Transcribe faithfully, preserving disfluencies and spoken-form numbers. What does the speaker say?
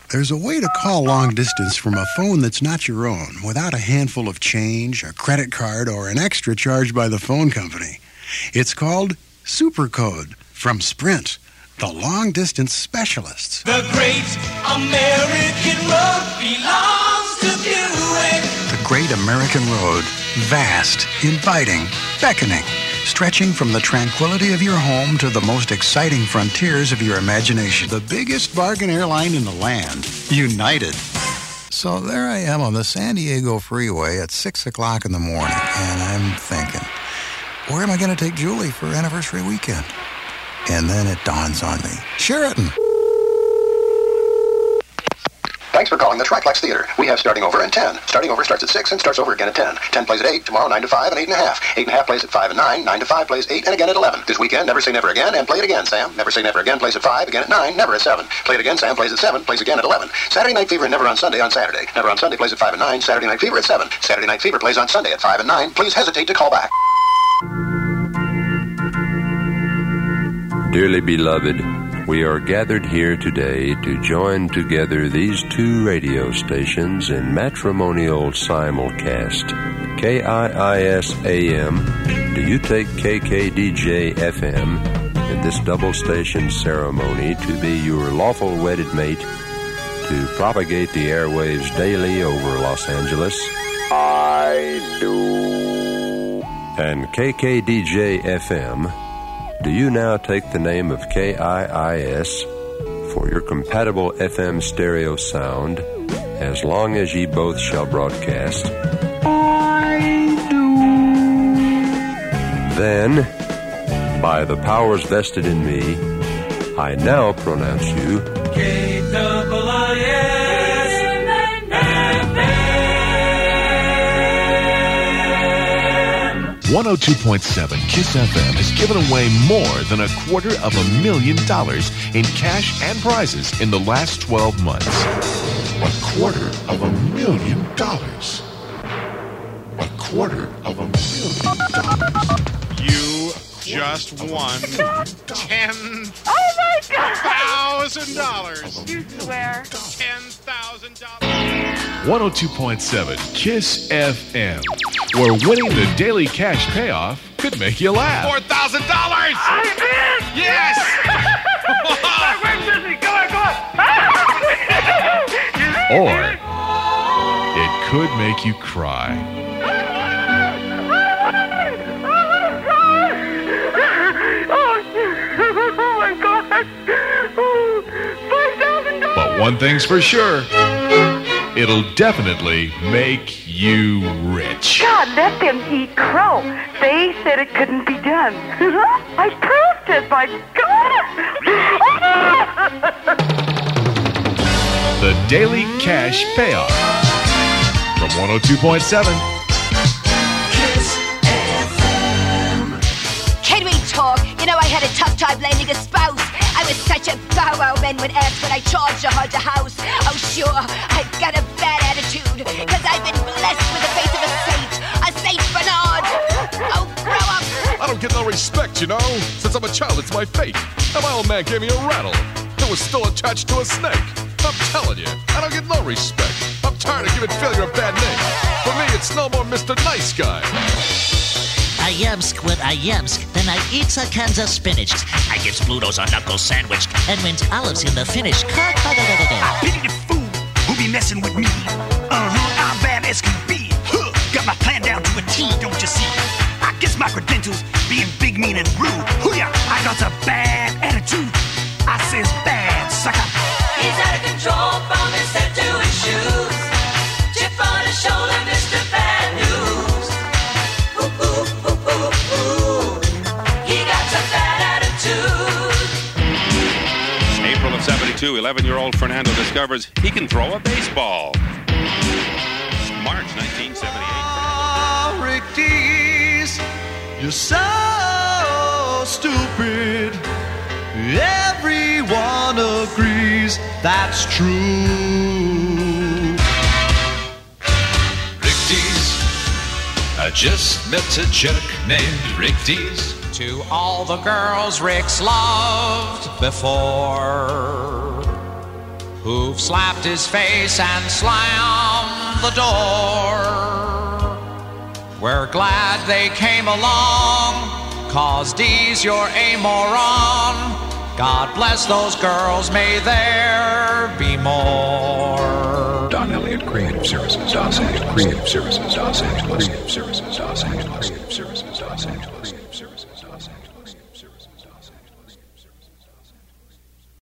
There's a way to call long distance from a phone that's not your own without a handful of change, a credit card, or an extra charge by the phone company. It's called Supercode from Sprint, the long distance specialists. The great American road belongs to Buick. The great American road, vast, inviting, beckoning, stretching from the tranquility of your home to the most exciting frontiers of your imagination. The biggest bargain airline in the land, United. So there I am on the San Diego freeway at six o'clock in the morning, and I'm thinking, where am I going to take Julie for anniversary weekend? And then it dawns on me, Sheraton. Thanks for calling the Triplex Theater. We have starting over in ten. Starting over starts at six and starts over again at ten. ten plays at eight, tomorrow nine to five and eight and a half. eight and a half plays at five and nine, nine to five plays eight and again at eleven. This weekend, Never Say Never Again and play it again, Sam. Never Say Never Again plays at five, again at nine, never at seven. Play it again, Sam plays at seven, plays again at eleven. Saturday Night Fever and Never on Sunday on Saturday. Never on Sunday plays at five and nine, Saturday Night Fever at seven. Saturday Night Fever plays on Sunday at five and nine. Please hesitate to call back. Dearly beloved, we are gathered here today to join together these two radio stations in matrimonial simulcast. K I I S A M, do you take K K D J F M in this double station ceremony to be your lawful wedded mate to propagate the airwaves daily over Los Angeles? I do. And K K D J F M, do you now take the name of K I I S for your compatible F M stereo sound, as long as ye both shall broadcast? I do. Then, by the powers vested in me, I now pronounce you K I I S. one oh two point seven KISS F M has given away more than a quarter of a million dollars in cash and prizes in the last twelve months. A quarter of a million dollars. A quarter of a million dollars. You just won ten thousand dollars. You swear? Ten thousand dollars. one oh two point seven KISS F M, where winning the daily cash payoff could make you laugh. Four thousand dollars. I did. Yes. Wait, Disney, come on, come on. Or it could make you cry. Oh my God! Five thousand dollars. But one thing's for sure, it'll definitely make you rich. God, let them eat crow. They said it couldn't be done. I proved it, by God. The Daily Cash Payoff from one oh two point seven. Can we talk? You know, I had a tough time landing a spouse. I was such a bow wow, men would ask when I charged to hold the house. Oh, sure, I've got a bad attitude, cause I've been blessed with the face of a saint, a Saint Bernard. Oh, grow up. I don't get no respect, you know. Since I'm a child, it's my fate. And my old man gave me a rattle. It was still attached to a snake. I'm telling you, I don't get no respect. I'm tired of giving failure a bad name. For me, it's no more Mister Nice Guy. I yamsk what I yamsk, then I eats a cans of spinach. I gets Blutos a knuckle sandwich, and mint olives in the finish. I pity the fool who be messing with me. Uh-huh, I'm bad as can be. Huh, got my plan down to a T, don't you see? I guess my credentials being big, mean, and rude. Hoo-yah, I got a bad attitude. I says bad, sucker. He's out of control from his head to his shoes. Chip on his shoulder, Mister Bad News. Ooh, ooh, ooh, ooh, ooh. He got a bad attitude. April of seventy-two, eleven-year-old Fernando discovers he can throw a baseball. March nineteen seventy-eight. Oh, Rick Dees, you're so stupid. Everyone agrees that's true. Rick Dees, I just met a jerk named Rick Dees. To all the girls Rick's loved before, who've slapped his face and slammed the door. We're glad they came along, 'cause Dee's your a moron. God bless those girls, may there be more. Don Elliott Creative Services, Los Angeles. Creative Services, Los Angeles. Creative Services, Los Angeles. Creative Services, Los Angeles. Creative Services.